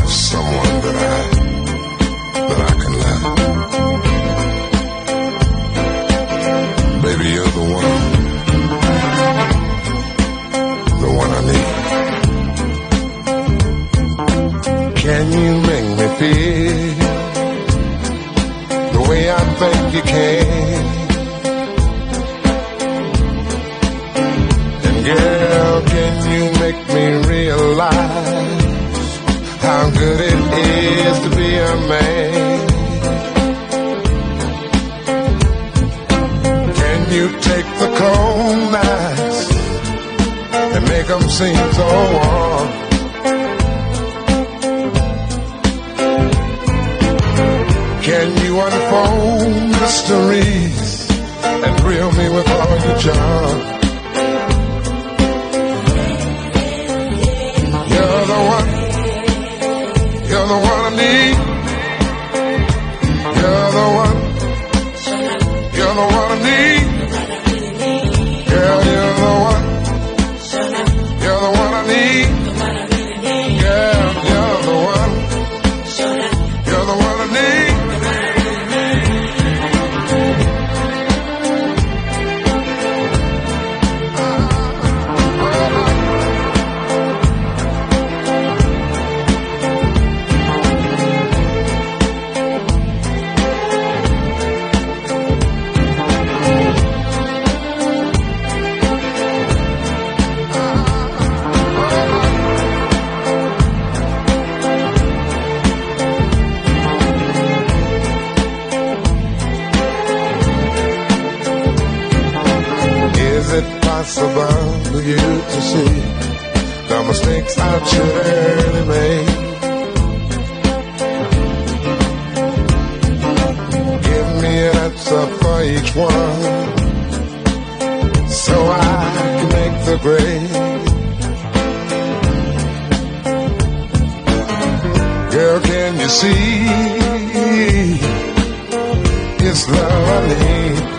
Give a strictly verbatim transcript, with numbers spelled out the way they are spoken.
have someone that I, that I can love. Baby, you're the one, the one I need. Can you make me feel the way I think you can? And girl, can you make me realize how good it is to be a man? Can you take the cold nights and make them seem so warm? Can you unfold mysteries and thrill me with all your charm? You're the one, you're the one I need. You're the one, you're the one I need. Girl, you're the one, you're the one I need. Girl, you're the one, you're the one I need. Is it possible for you to see the mistakes I've surely made? Give me an answer for each one, so I can make the grade. Girl, can you see it's love I need?